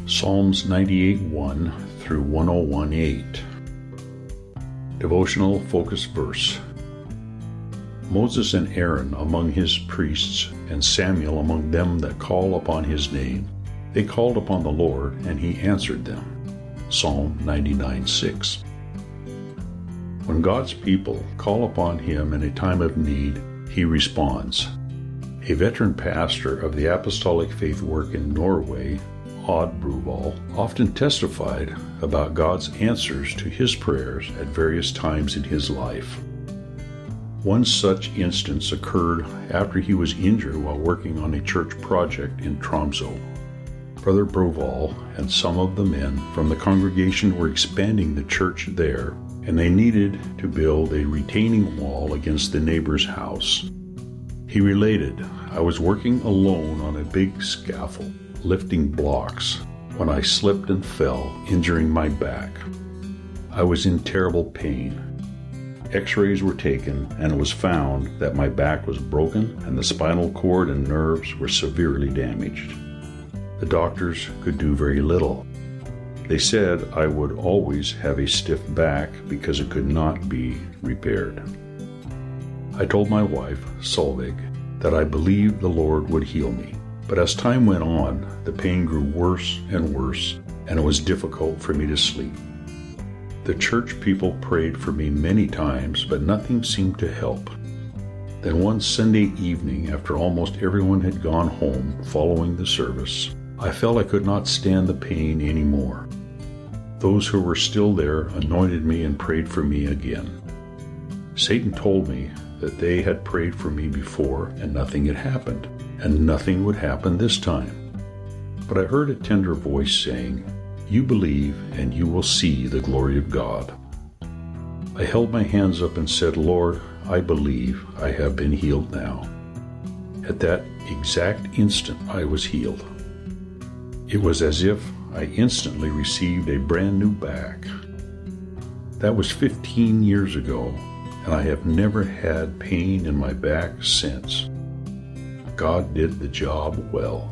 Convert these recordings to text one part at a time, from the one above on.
Psalms 98:1 through 101:8. Devotional focus verse. Moses and Aaron among his priests, and Samuel among them that call upon his name. They called upon the Lord, and he answered them. Psalm 99:6. When God's people call upon him in a time of need, he responds. A veteran pastor of the Apostolic Faith work in Norway, Odd Bruval, often testified about God's answers to his prayers at various times in his life. One such instance occurred after he was injured while working on a church project in Tromsø. Brother Bruval and some of the men from the congregation were expanding the church there, and they needed to build a retaining wall against the neighbor's house. He related, "I was working alone on a big scaffold, lifting blocks, when I slipped and fell, injuring my back. I was in terrible pain. X-rays were taken, and it was found that my back was broken and the spinal cord and nerves were severely damaged. The doctors could do very little. They said I would always have a stiff back because it could not be repaired. I told my wife, Solveig, that I believed the Lord would heal me. But as time went on, the pain grew worse and worse, and it was difficult for me to sleep. The church people prayed for me many times, but nothing seemed to help. Then one Sunday evening, after almost everyone had gone home following the service, I felt I could not stand the pain anymore. Those who were still there anointed me and prayed for me again. Satan told me that they had prayed for me before and nothing had happened, and nothing would happen this time. But I heard a tender voice saying, 'You believe and you will see the glory of God.' I held my hands up and said, 'Lord, I believe I have been healed now.' At that exact instant, I was healed. It was as if I instantly received a brand new back. That was 15 years ago, and I have never had pain in my back since. God did the job well."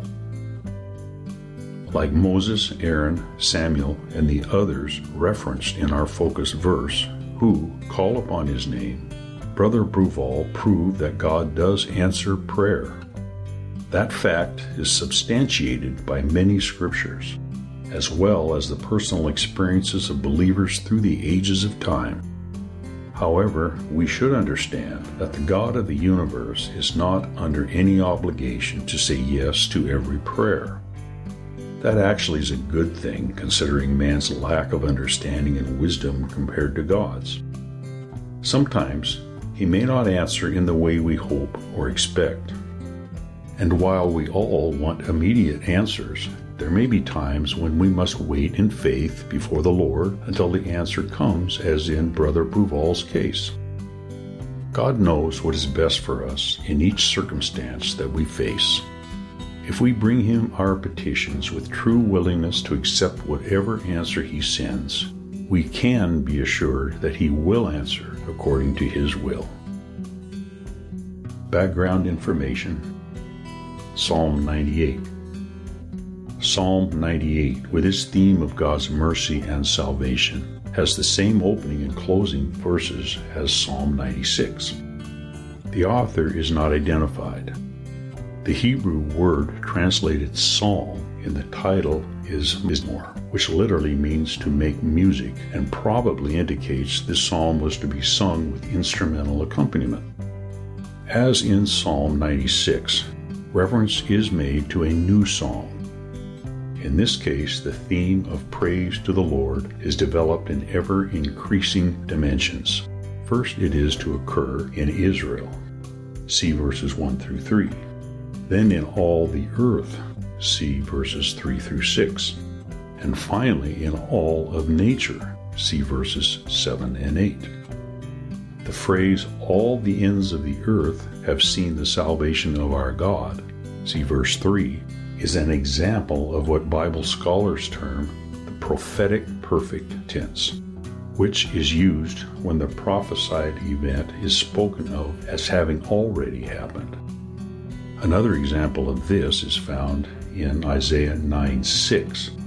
Like Moses, Aaron, Samuel, and the others referenced in our focus verse, who call upon his name, Brother Bruval proved that God does answer prayer. That fact is substantiated by many scriptures, as well as the personal experiences of believers through the ages of time. However, we should understand that the God of the universe is not under any obligation to say yes to every prayer. That actually is a good thing, considering man's lack of understanding and wisdom compared to God's. Sometimes he may not answer in the way we hope or expect. And while we all want immediate answers, there may be times when we must wait in faith before the Lord until the answer comes, as in Brother Bruval's case. God knows what is best for us in each circumstance that we face. If we bring him our petitions with true willingness to accept whatever answer he sends, we can be assured that he will answer according to his will. Background information. Psalm 98. Psalm 98, with its theme of God's mercy and salvation, has the same opening and closing verses as Psalm 96. The author is not identified. The Hebrew word translated psalm in the title is mizmor, which literally means to make music, and probably indicates this psalm was to be sung with instrumental accompaniment. As in Psalm 96, reference is made to a new psalm. In this case, the theme of praise to the Lord is developed in ever-increasing dimensions. First, it is to occur in Israel. See verses 1 through 3. Then in all the earth. See verses 3 through 6. And finally, in all of nature. See verses 7 and 8. The phrase, "all the ends of the earth have seen the salvation of our God," see verse 3, is an example of what Bible scholars term the prophetic perfect tense, which is used when the prophesied event is spoken of as having already happened. Another example of this is found in Isaiah 9:6,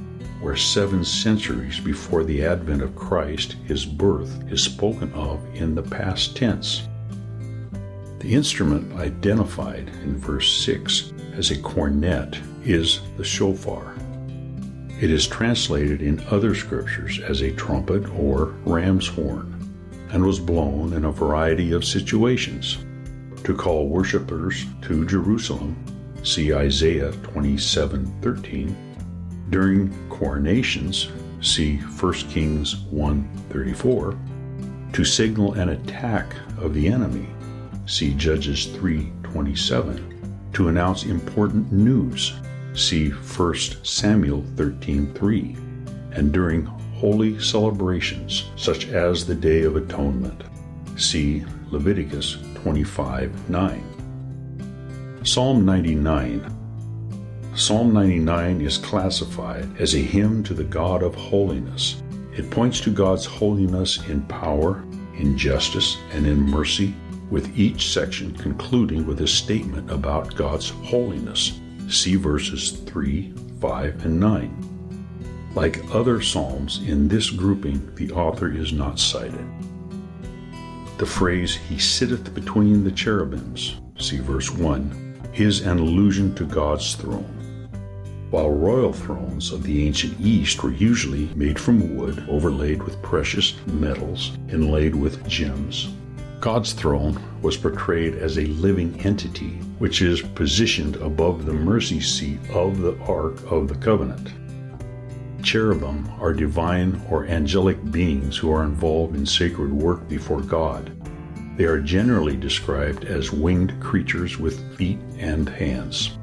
where 7 centuries before the advent of Christ, his birth is spoken of in the past tense. The instrument identified in verse 6 as a cornet is the shofar. It is translated in other scriptures as a trumpet or ram's horn, and was blown in a variety of situations. To call worshipers to Jerusalem, see Isaiah 27:13. During coronations, see 1 Kings 1:34. To signal an attack of the enemy, see Judges 3:27. To announce important news, see 1 Samuel 13:3. And during holy celebrations, such as the Day of Atonement, see Leviticus 25:9. Psalm 99. Psalm 99 is classified as a hymn to the God of holiness. It points to God's holiness in power, in justice, and in mercy, with each section concluding with a statement about God's holiness. See verses 3, 5, and 9. Like other psalms in this grouping, the author is not cited. The phrase, "He sitteth between the cherubims," see verse 1, is an allusion to God's throne. While royal thrones of the ancient East were usually made from wood, overlaid with precious metals, inlaid with gems, God's throne was portrayed as a living entity, which is positioned above the mercy seat of the Ark of the Covenant. Cherubim are divine or angelic beings who are involved in sacred work before God. They are generally described as winged creatures with feet and hands.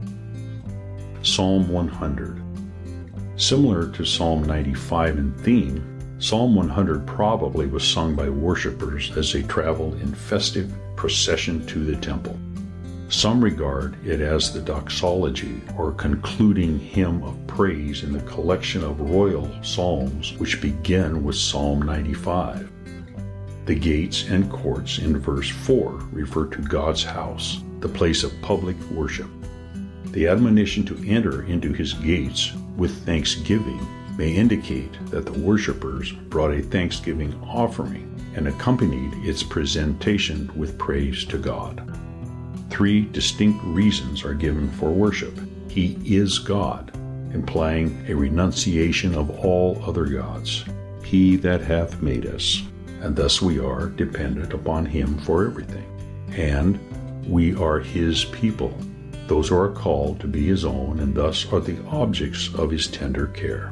Psalm 100. Similar to Psalm 95 in theme, Psalm 100 probably was sung by worshipers as they traveled in festive procession to the temple. Some regard it as the doxology, or concluding hymn of praise in the collection of royal psalms which begin with Psalm 95. The gates and courts in verse 4 refer to God's house, the place of public worship. The admonition to enter into his gates with thanksgiving may indicate that the worshipers brought a thanksgiving offering and accompanied its presentation with praise to God. 3 distinct reasons are given for worship. He is God, implying a renunciation of all other gods. He that hath made us, and thus we are dependent upon him for everything. And we are his people, those who are called to be his own, and thus are the objects of his tender care.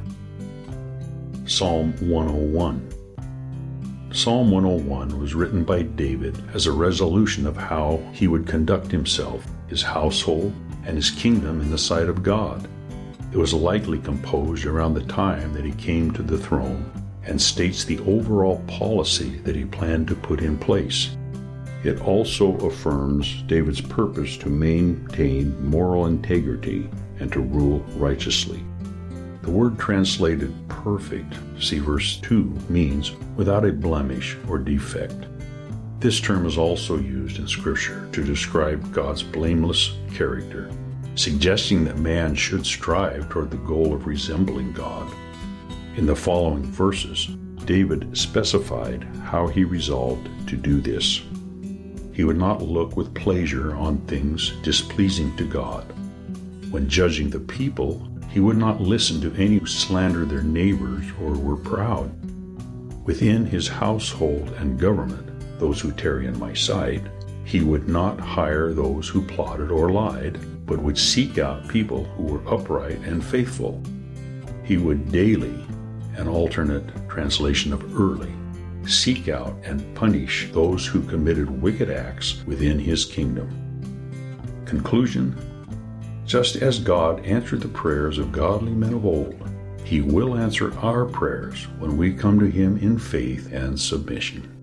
Psalm 101. Psalm 101 was written by David as a resolution of how he would conduct himself, his household, and his kingdom in the sight of God. It was likely composed around the time that he came to the throne, and states the overall policy that he planned to put in place. It also affirms David's purpose to maintain moral integrity and to rule righteously. The word translated perfect, see verse 2, means without a blemish or defect. This term is also used in Scripture to describe God's blameless character, suggesting that man should strive toward the goal of resembling God. In the following verses, David specified how he resolved to do this. He would not look with pleasure on things displeasing to God. When judging the people, he would not listen to any who slandered their neighbors or were proud. Within his household and government, those who tarry in my sight, he would not hire those who plotted or lied, but would seek out people who were upright and faithful. He would daily, an alternate translation of early, seek out and punish those who committed wicked acts within his kingdom. Conclusion: just as God answered the prayers of godly men of old, he will answer our prayers when we come to him in faith and submission.